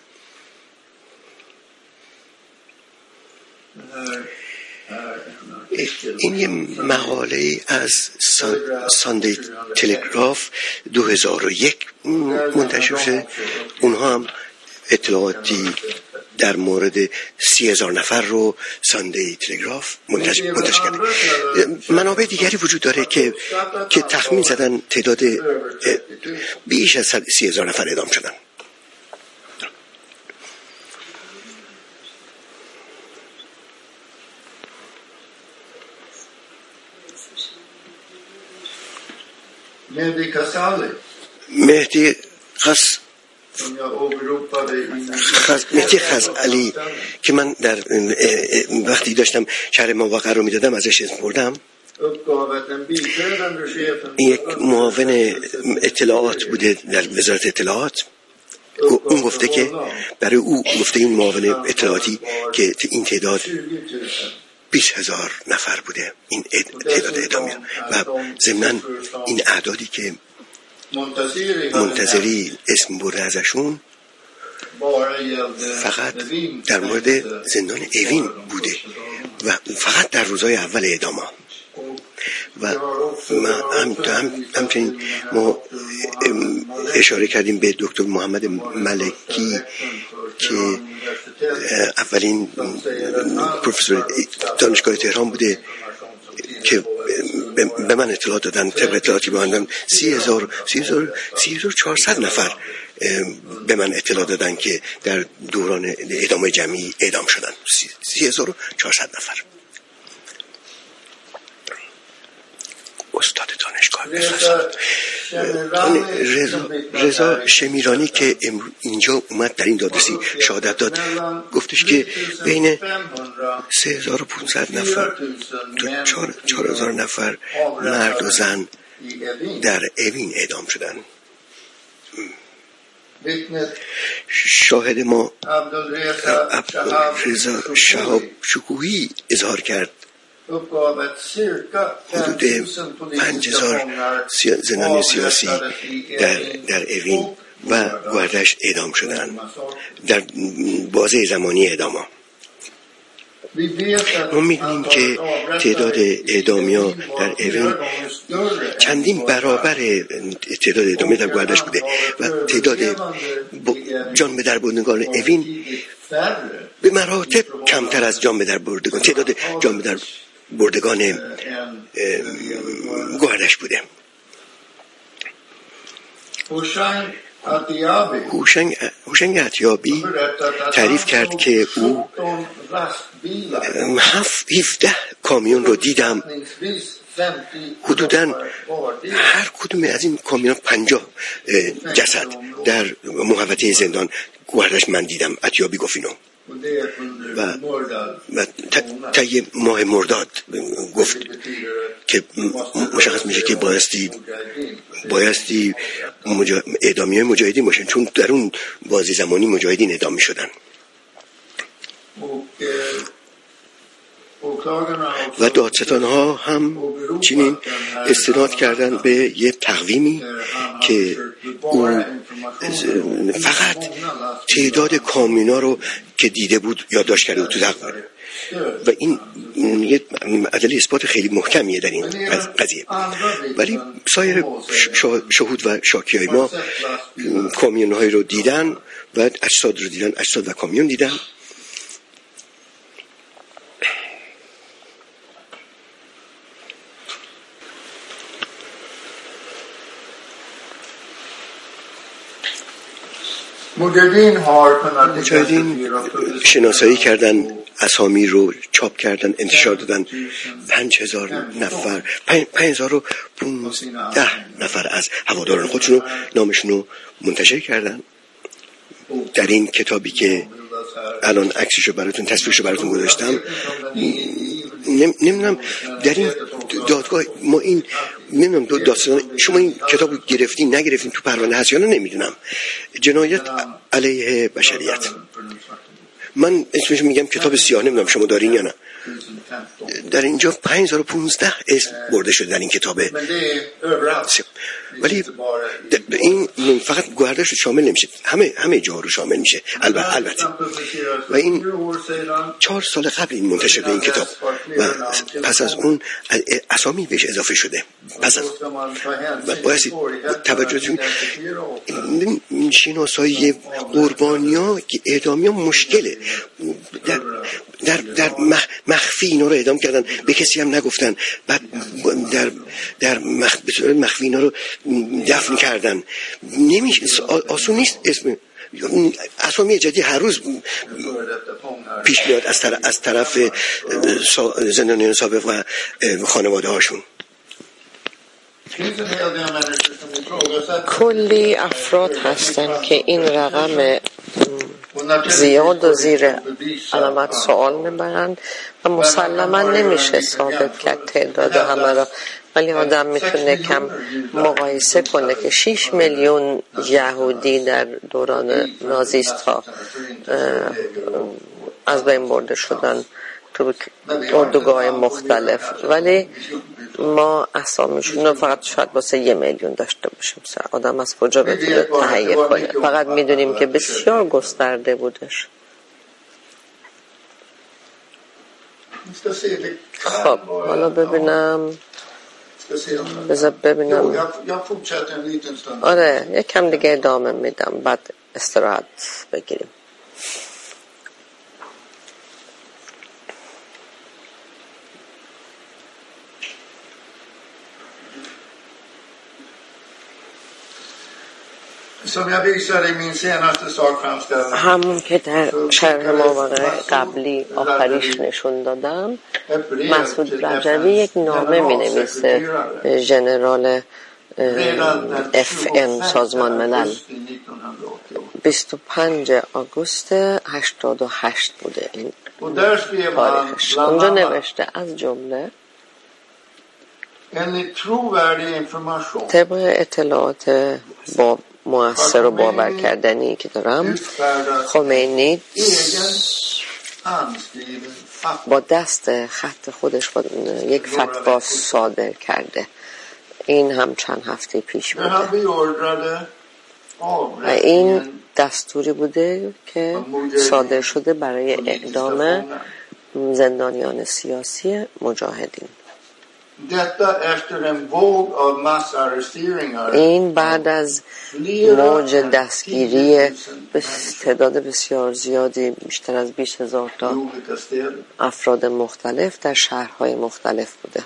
C: این یه مقاله از ساندی تلگراف دو هزار و یک منتشر شده. اونها هم اطلاعاتی در مورد سی هزار نفر رو ساندی تلگراف منتشر, منتشر کرده. منابع دیگری وجود داره که که تخمین زدن تعداد بیش از سی هزار نفر اعدام شدن.
B: مهدی کسالی
C: مهدی خس خز... مهدی خزعلی که من در وقتی داشتم شرح مواقع رو میدادم ازش اسم بردم، یک معاون اطلاعات بوده در وزارت اطلاعات. اون گفته که برای او گفته این معاون اطلاعاتی که این تعداد بیست هزار نفر بوده این تعداد اعدامی و ضمناً این اعدادی که منتظری اسم برده ازشون فقط در مورد زندان اوین بوده و فقط در روزهای اول اعدام ها. و هم هم همچنین ما اشاره کردیم به دکتر محمد ملکی که اولین پروفسور دانشگاه تهران بوده که به من اطلاعات دادن، طبق اطلاعاتی به من دادن سی هزار سی هزار سی هزار چهارصد نفر به من اطلاع دادن که در دوران اعدام جمعی اعدام شدن. سی هزار چهارصد نفر. استاد دانشگاه اقتصاد رضا رضا شمیرانی که اینجا اومد در این دادرسی شهادت داد، گفتش که بین سه هزار و پانصد نفر تا چهار هزار نفر مرد و زن در اوین اعدام شدن. شاهد ما رضا شهاب شکوهی اظهار کرد حدود پنج هزار زندانی سیاسی در, در اوین و گوردش اعدام شدن در بازه زمانی اعدام ها. ما می‌بینیم که تعداد اعدامی ها در اوین چندین برابر تعداد اعدامی در گوردش بوده و تعداد جان به در بردگان اوین به مراتب کمتر از جان به در بردگان تعداد جان به در بردگان گوردش بوده. هوشنگ عطیابی تعریف کرد که او هفده کامیون رو دیدم، حدوداً هر کدوم از این کامیون پنجاه جسد در محوطه زندان گوردش من دیدم. عطیابی گفت اینو و, و طی ماه مرداد گفت که مشخص میشه که بایستی بایستی مجا... اعدامی های مجاهدین باشن، چون در اون بازی زمانی مجاهدین اعدام میشدن. و دادستان ها هم چنین استناد کردن به یه تقویمی که او فقط تعداد کامیونا رو که دیده بود یادداشت کرده بود تو تقویم و این یه عدل اثبات خیلی محکمیه در این قضیه. ولی سایر شهود و شاکیای ما کامیون های رو دیدن و اجساد رو دیدن، اجساد و کامیون دیدن. مجاهدین شناسایی کردن، اسامی رو چاپ کردن، انتشار دادن. پنج هزار نفر پنج هزار و پونزده نفر از هواداران خودشون رو نامشون رو منتشر کردن در این کتابی که الان عکسشو براتون تصویرشو براتون گذاشتم. نمیدونم در این دادگاه ما این نمیدونم دو داستان شما این کتابو گرفتین نگرفتین تو پرونده هست یا نه نمیدونم. جنایت علیه بشریت. من اسمش میگم کتاب سیاه، نمیدونم شما دارین یا نه. در اینجا پنج هزار و پانزده اسم برده شده در این کتابه، ولی این فقط گوهردش رو شامل نمیشه، همه همه جا رو شامل میشه. البته البته و این چهار سال قبل این منتشر شده این کتاب و پس از اون اسامی بهش اضافه شده. پس از و باید توجهتون شناسایی قربانی‌ها که اعدامی‌ها مشکله. در در در مخفی اینا رو اعدام کردن، به کسی هم نگفتن، بعد در در مخ... مخفی اینا رو دفن کردن. نمیشه، آسون نیست. اسم اسامی جدی هر روز پیش میاد از طرف از طرف زندانیان سابق و خانواده هاشون.
A: کلی افراد هستن که این رقم زیاد و زیر علامت سوال میبرند و مسلما نمیشه ثابت کرد تعداد همه را، ولی آدم میتونه کم مقایسه کنه که شش میلیون یهودی در دوران نازیست ها از بین برده شدن تو اردوگاه مختلف، ولی ما اسامیشون رو فقط شاید واسه یه میلیون داشته باشیم. آدم از کجا بتونه تهیه کنه؟ فقط میدونیم که بسیار گسترده بودش. خب حالا ببینم بذار ببینم آره یکم دیگه ادامه میدم، بعد استراحت بگیریم. همون که در شرح مواقع قبلی آخریش نشون دادم، مسعود رجوی یک نامه می نویسه ژنرال اف ام سازمان ملل. بیست و پنجم آگوست هشتاد و هشت بوده این تاریخش. اونجا نوشته از جمله طبق اطلاعات با مؤثر و باور کردنی که دارم، خمینی با دست خط خودش با یک فتوا صادر کرده. این هم چند هفته پیش بوده و این دستوری بوده که صادر شده برای اعدام زندانیان سیاسی مجاهدین. این بعد از موج دستگیری به تعداد بسیار زیادی، بیشتر از بیست هزار تا افراد مختلف در شهرهای مختلف بوده.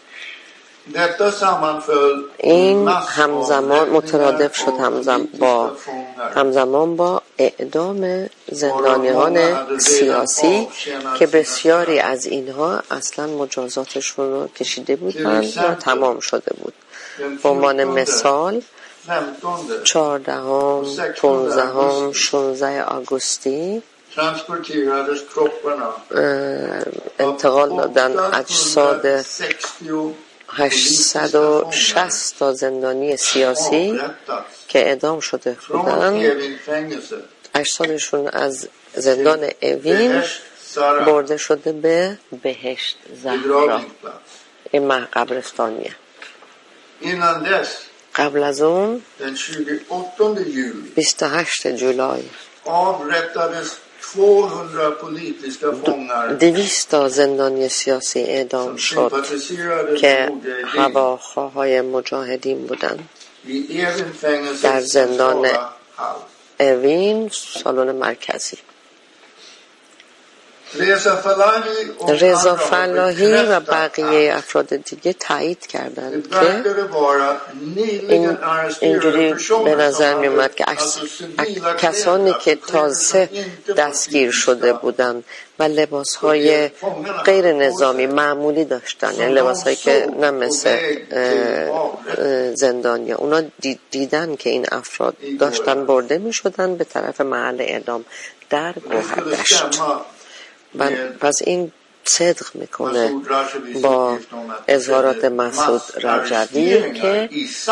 A: این همزمان مترادف شد همزمان با همزمان با اعدام زندانیان سیاسی که بسیاری از اینها اصلا مجازاتشون رو کشیده بودند و تمام شده بود. به عنوان مثال چهاردهم، پانزدهم، شانزدهم آگوستی انتقال دادن اجساد هشتصد و شصت تا زندانی سیاسی که اعدام شده بودند. اجسادشون از زندان اوین برده شده به بهشت زهرا، این قبرستانیه. قبل از اون بیست و هشتم جولای دویست تا زندانی سیاسی اعدام شد که هواخواهای مجاهدین بودند در زندان اوین، سالن مرکزی. رضا فلاحی و بقیه افراد دیگه تایید کردند که این اینجوری به نظر می اومد که کسانی که تازه دستگیر شده بودند و لباسهای غیر نظامی معمولی داشتن، یعنی لباسهایی که نه مثل زندانیا، اونا دیدن که این افراد داشتن برده می شدن به طرف محل اعدام در گوهردشت. پس این صدق میکنه با اظهارات مسعود رجوی که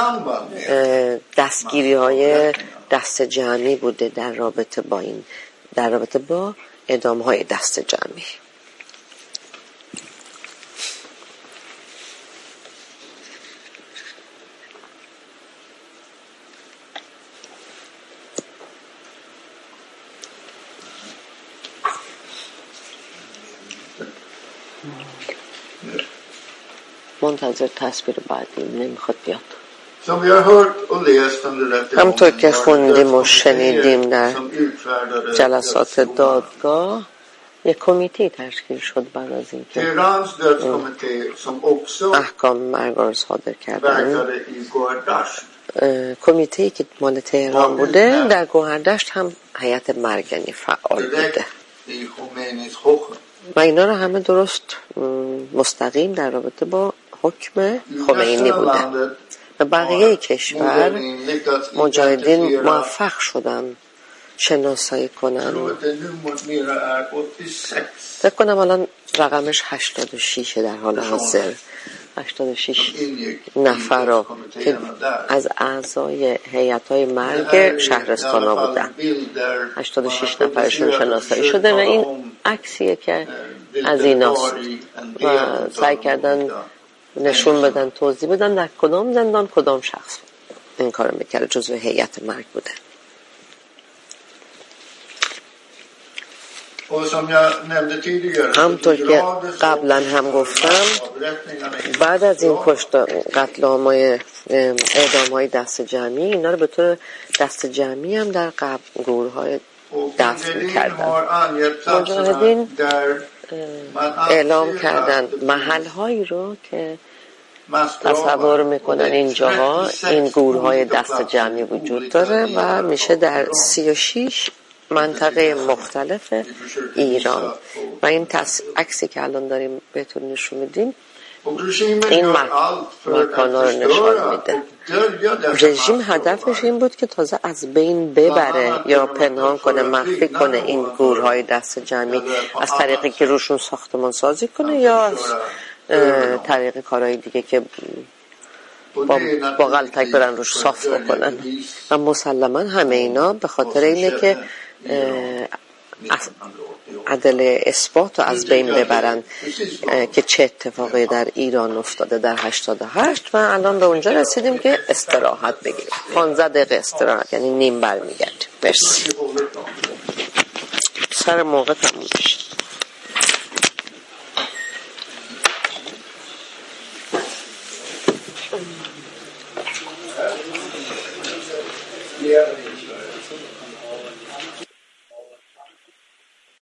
A: دستگیری های دست جمعی بوده در رابطه با این در رابطه با اعدام های دست جمعی. منتظر تصویر بعدی نمیخواد بیاد. همطور که خوندیم و شنیدیم در جلسات دادگاه یک کمیته تشکیل شد بعد از اینکه احکام مرگ را صادر کردن. کمیته‌ای که مال تهران بوده در گوهردشت هم هیئت مرگنی فعال بوده و اینا رو همه درست مستقیم در رابطه با حکم خمینی بوده و بقیه کشور مجاهدین موفق شدن شناسایی کنن. فکر کنم الان رقمش هشتاد و شش در حال حاضر، هشتاد و شش نفر رو که از اعضای هیئت‌های مرگ شهرستان ها بودن، هشتاد و شش نفرشون شناسایی شده و این عکسیه که از ایناست و سعی کردن نشون بدن، توضیح بدن در کدام زندان کدام شخص این کارو میکرد، جزو هیئت مرگ بوده. همطور که قبلا هم گفتم بعد از این کشت قتل عامای اعدام های دست جمعی اینا رو به طور دست جمعی هم در قبل گروه های دفن میکردن. مجاهدین اعلام کردن محل هایی رو که تصور میکنن اینجاها این گروه های دست جمعی وجود داره و میشه در سی و شش منطقه مختلف ایران و این عکسی که الان داریم بهتون نشون میدیم این مکانا رو نشان میده. رژیم هدفش این بود که تازه از بین ببره یا پنهان کنه، مخفی کنه این گروه های دست جمعی از طریقی که روشون ساختمان سازی کنه یا از طریق کارهای دیگه که با, با غلطک برن روش صاف بکنن و مسلما همه اینا به خاطر اینه که عدل اثبات رو از بین ببرن که چه اتفاقی در ایران افتاده در هشتاد و هشت و الان به اونجا رسیدیم که استراحت بگیریم. پانزده دقیقه استراحت یعنی نیم برمیگردیم. مرسی. سر موقع تموم میشه.
B: Yeah.